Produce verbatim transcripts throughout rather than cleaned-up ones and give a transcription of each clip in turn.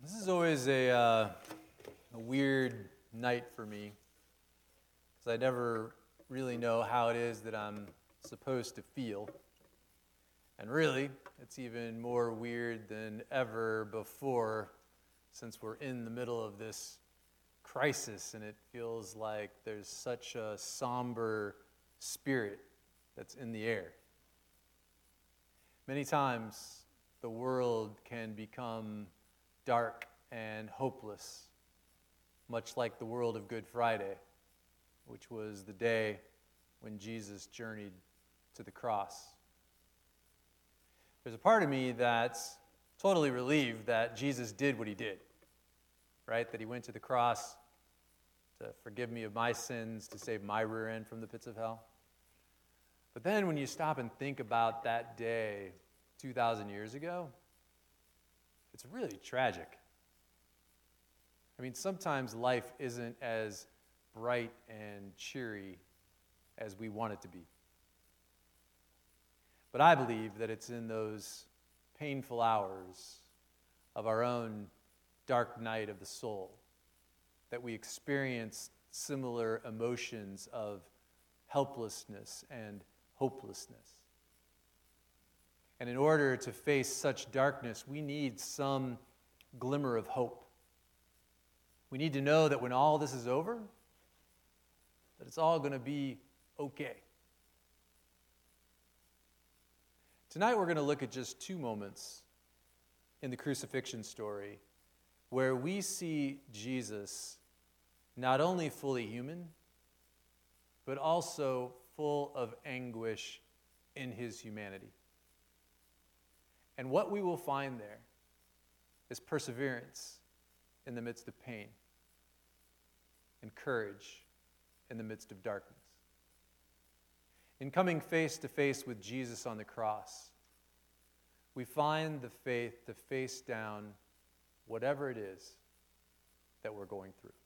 This is always a, uh, a weird night for me because I never really know how it is that I'm supposed to feel. And really, it's even more weird than ever before since we're in the middle of this crisis and it feels like there's such a somber spirit that's in the air. Many times the world can become dark and hopeless, much like the world of Good Friday, which was the day when Jesus journeyed to the cross. There's a part of me that's totally relieved that Jesus did what he did, right? That he went to the cross to forgive me of my sins, to save my rear end from the pits of hell. But then when you stop and think about that day two thousand years ago, it's really tragic. I mean, sometimes life isn't as bright and cheery as we want it to be. But I believe that it's in those painful hours of our own dark night of the soul that we experience similar emotions of helplessness and hopelessness. And in order to face such darkness, we need some glimmer of hope. We need to know that when all this is over, that it's all going to be okay. Tonight we're going to look at just two moments in the crucifixion story where we see Jesus not only fully human, but also full of anguish in his humanity. And what we will find there is perseverance in the midst of pain and courage in the midst of darkness. In coming face to face with Jesus on the cross, we find the faith to face down whatever it is that we're going through.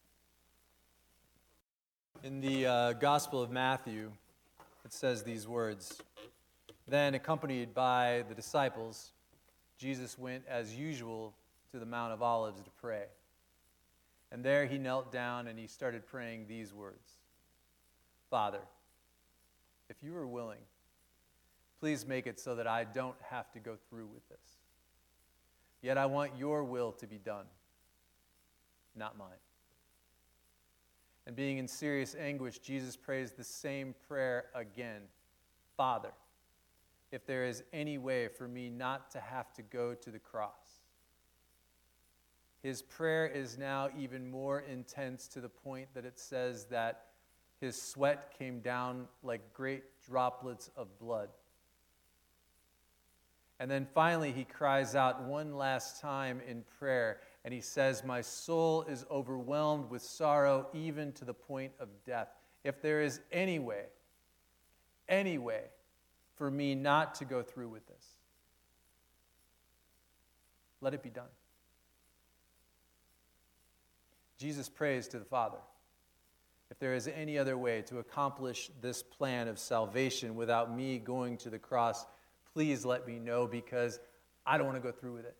In the uh, Gospel of Matthew, it says these words, "Then, accompanied by the disciples, Jesus went as usual to the Mount of Olives to pray. And there he knelt down and he started praying these words, 'Father, if you are willing, please make it so that I don't have to go through with this. Yet I want your will to be done, not mine.' And being in serious anguish, Jesus prays the same prayer again, 'Father, if there is any way for me not to have to go to the cross.' His prayer is now even more intense to the point that it says that his sweat came down like great droplets of blood. And then finally he cries out one last time in prayer, and he says, 'My soul is overwhelmed with sorrow even to the point of death. If there is any way, any way for me not to go through with this, let it be done.' Jesus prays to the Father, 'If there is any other way to accomplish this plan of salvation without me going to the cross, please let me know, because I don't want to go through with it.'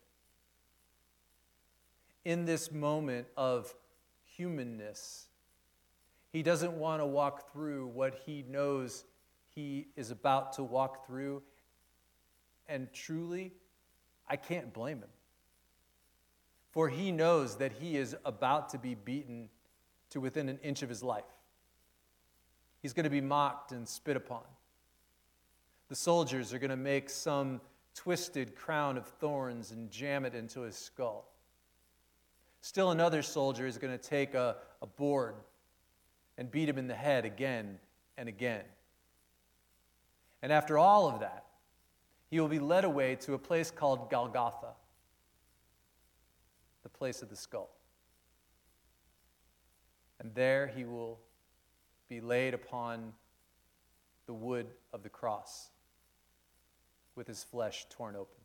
In this moment of humanness, he doesn't want to walk through what he knows he is about to walk through, and truly, I can't blame him. For he knows that he is about to be beaten to within an inch of his life. He's going to be mocked and spit upon. The soldiers are going to make some twisted crown of thorns and jam it into his skull. Still another soldier is going to take a, a board and beat him in the head again and again. And after all of that, he will be led away to a place called Golgotha, the place of the skull. And there he will be laid upon the wood of the cross with his flesh torn open.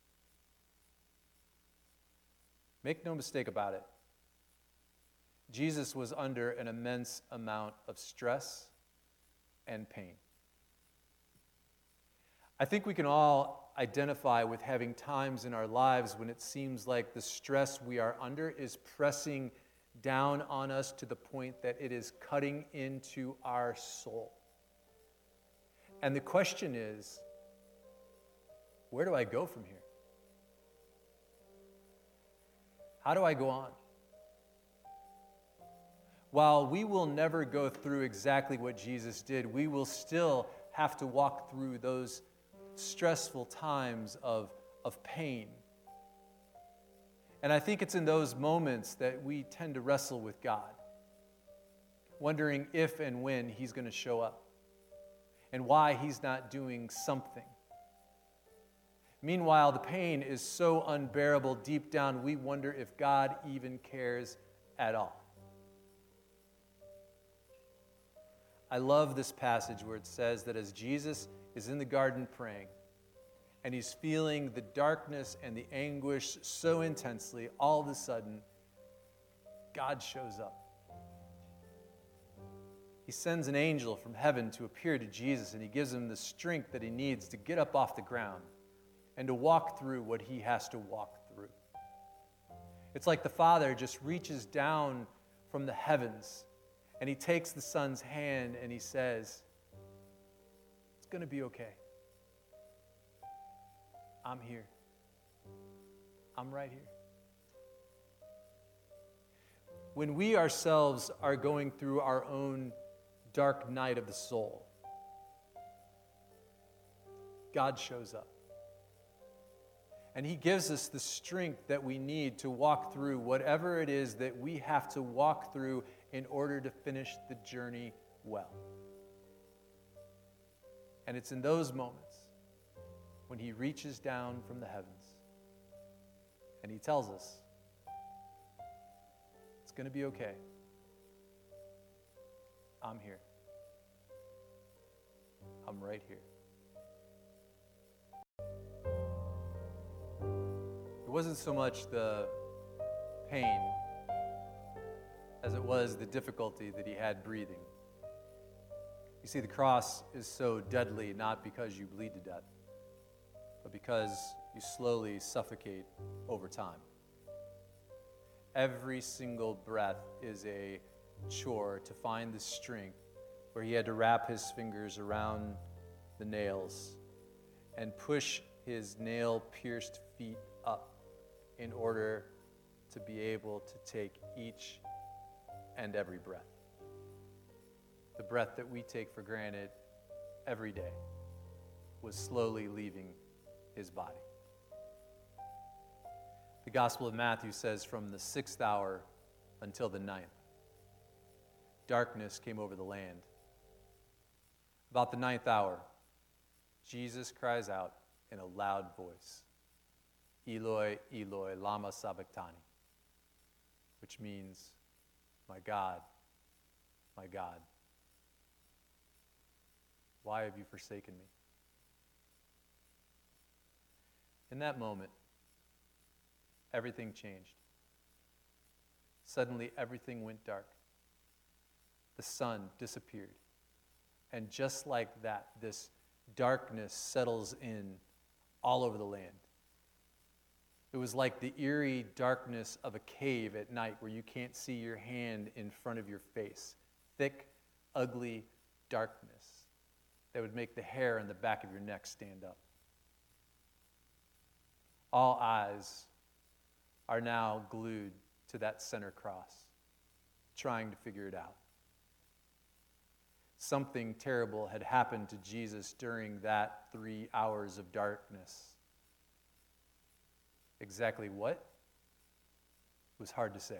Make no mistake about it. Jesus was under an immense amount of stress and pain. I think we can all identify with having times in our lives when it seems like the stress we are under is pressing down on us to the point that it is cutting into our soul. And the question is, where do I go from here? How do I go on? While we will never go through exactly what Jesus did, we will still have to walk through those stressful times of, of pain. And I think it's in those moments that we tend to wrestle with God, wondering if and when He's going to show up and why He's not doing something. Meanwhile, the pain is so unbearable deep down, we wonder if God even cares at all. I love this passage where it says that as Jesus is in the garden praying, and he's feeling the darkness and the anguish so intensely, all of a sudden, God shows up. He sends an angel from heaven to appear to Jesus, and he gives him the strength that he needs to get up off the ground and to walk through what he has to walk through. It's like the Father just reaches down from the heavens, and he takes the Son's hand and he says, "It's going to be okay. I'm here. I'm right here." When we ourselves are going through our own dark night of the soul, God shows up. And he gives us the strength that we need to walk through whatever it is that we have to walk through in order to finish the journey well. And it's in those moments when he reaches down from the heavens and he tells us, it's going to be okay. I'm here. I'm right here. It wasn't so much the pain as it was the difficulty that he had breathing. You see, the cross is so deadly not because you bleed to death, but because you slowly suffocate over time. Every single breath is a chore to find the strength where he had to wrap his fingers around the nails and push his nail-pierced feet up in order to be able to take each and every breath. The breath that we take for granted every day was slowly leaving his body. The Gospel of Matthew says from the sixth hour until the ninth, darkness came over the land. About the ninth hour, Jesus cries out in a loud voice, "Eloi, Eloi, lama sabachthani," which means, "My God, my God, why have you forsaken me?" In that moment, everything changed. Suddenly, everything went dark. The sun disappeared. And just like that, this darkness settles in all over the land. It was like the eerie darkness of a cave at night where you can't see your hand in front of your face. Thick, ugly darkness that would make the hair on the back of your neck stand up. All eyes are now glued to that center cross, trying to figure it out. Something terrible had happened to Jesus during that three hours of darkness. Exactly what? It was hard to say.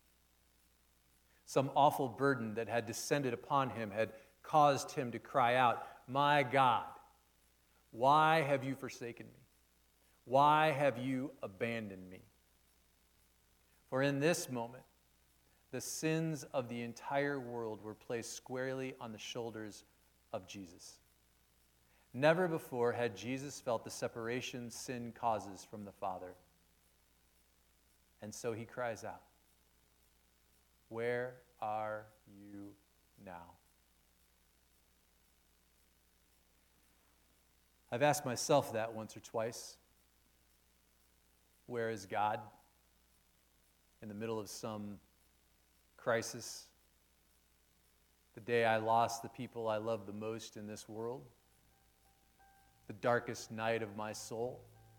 Some awful burden that had descended upon him had caused him to cry out, "My God, why have you forsaken me? Why have you abandoned me?" For in this moment, the sins of the entire world were placed squarely on the shoulders of Jesus. Never before had Jesus felt the separation sin causes from the Father. And so he cries out, "Where are you now?" I've asked myself that once or twice. Where is God in the middle of some crisis? The day I lost the people I love the most in this world? The darkest night of my soul?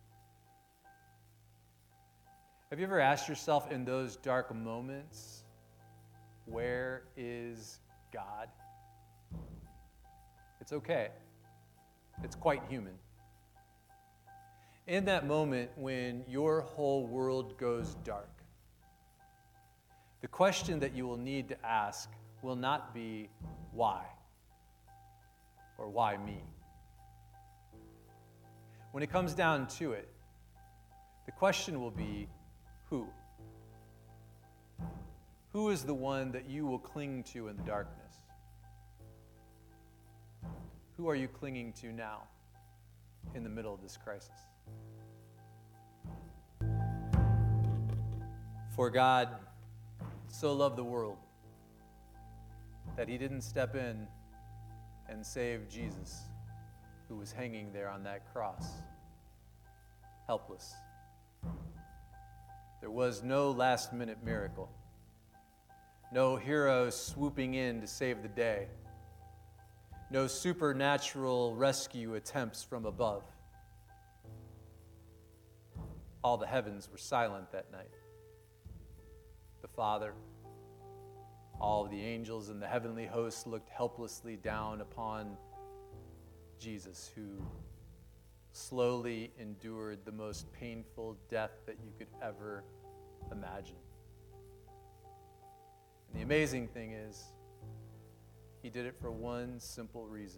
Have you ever asked yourself in those dark moments, where is God? It's okay. It's quite human. In that moment when your whole world goes dark, the question that you will need to ask will not be why or why me. When it comes down to it, the question will be who? Who is the one that you will cling to in the darkness? Who are you clinging to now in the middle of this crisis? For God so loved the world that he didn't step in and save Jesus, who was hanging there on that cross, helpless. There was no last-minute miracle, no hero swooping in to save the day, no supernatural rescue attempts from above. All the heavens were silent that night. The Father, all of the angels and the heavenly hosts looked helplessly down upon Jesus, who slowly endured the most painful death that you could ever imagine. And the amazing thing is, he did it for one simple reason.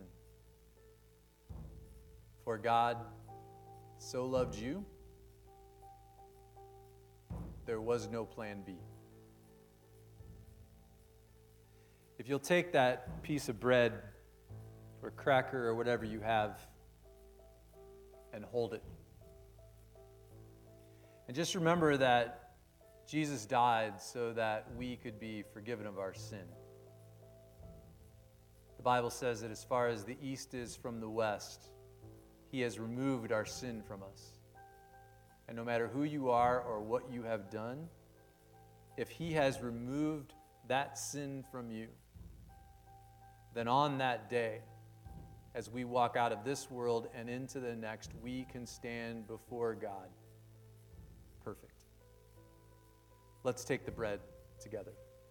For God so loved you, there was no plan B. If you'll take that piece of bread or cracker or whatever you have and hold it. And just remember that Jesus died so that we could be forgiven of our sin. The Bible says that as far as the east is from the west, he has removed our sin from us. And no matter who you are or what you have done, if he has removed that sin from you, then on that day, as we walk out of this world and into the next, we can stand before God perfect. Let's take the bread together.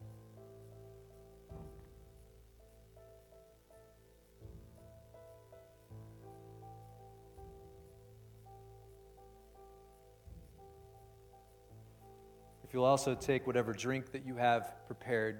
If you'll also take whatever drink that you have prepared,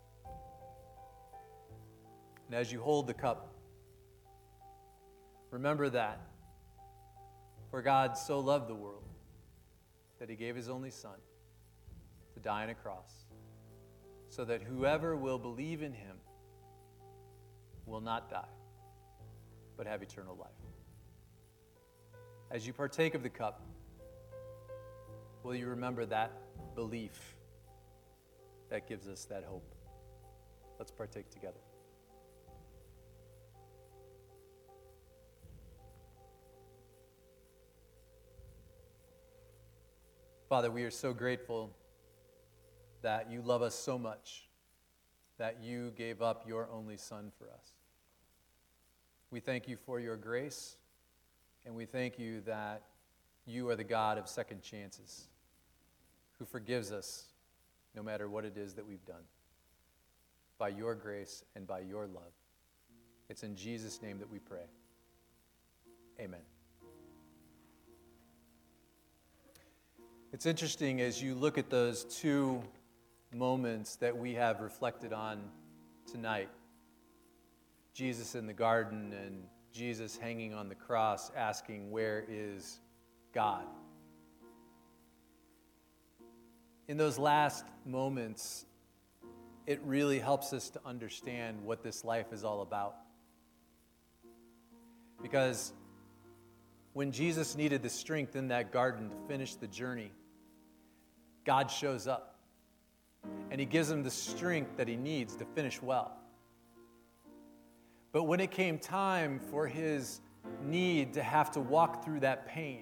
and as you hold the cup, remember that for God so loved the world that he gave his only Son to die on a cross, so that whoever will believe in him will not die, but have eternal life. As you partake of the cup, will you remember that belief that gives us that hope? Let's partake together. Father, we are so grateful that you love us so much that you gave up your only Son for us. We thank you for your grace, and we thank you that you are the God of second chances, who forgives us no matter what it is that we've done, by your grace and by your love. It's in Jesus' name that we pray. Amen. It's interesting as you look at those two moments that we have reflected on tonight, Jesus in the garden and Jesus hanging on the cross asking, "Where is God?" In those last moments, it really helps us to understand what this life is all about. Because when Jesus needed the strength in that garden to finish the journey, God shows up and he gives him the strength that he needs to finish well. But when it came time for his need to have to walk through that pain.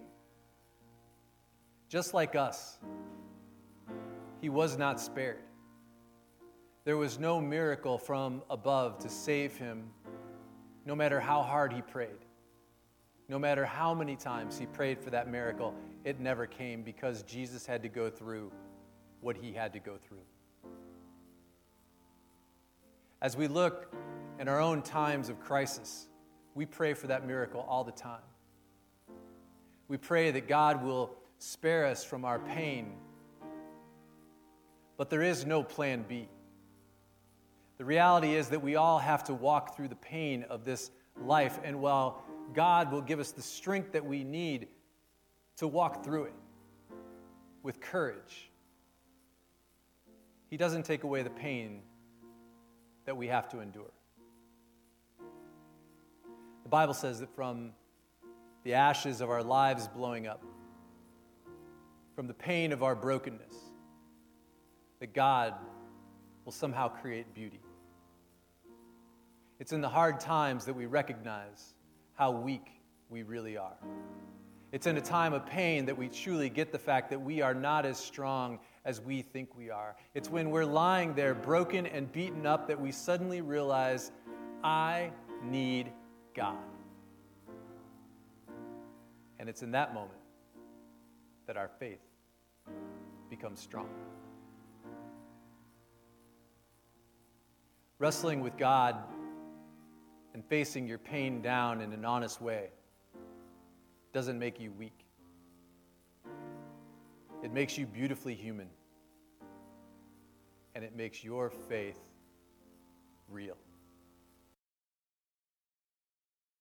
Just like us, he was not spared. There was no miracle from above to save him, no matter how hard he prayed. No matter how many times he prayed for that miracle, it never came because Jesus had to go through what he had to go through. As we look in our own times of crisis, we pray for that miracle all the time. We pray that God will spare us from our pain, but there is no plan B. The reality is that we all have to walk through the pain of this life, and while God will give us the strength that we need to walk through it with courage, he doesn't take away the pain that we have to endure. The Bible says that from the ashes of our lives blowing up, from the pain of our brokenness, that God will somehow create beauty. It's in the hard times that we recognize how weak we really are. It's in a time of pain that we truly get the fact that we are not as strong as we think we are. It's when we're lying there broken and beaten up that we suddenly realize, I need God. And it's in that moment that our faith becomes strong. Wrestling with God and facing your pain down in an honest way doesn't make you weak. It makes you beautifully human. And it makes your faith real.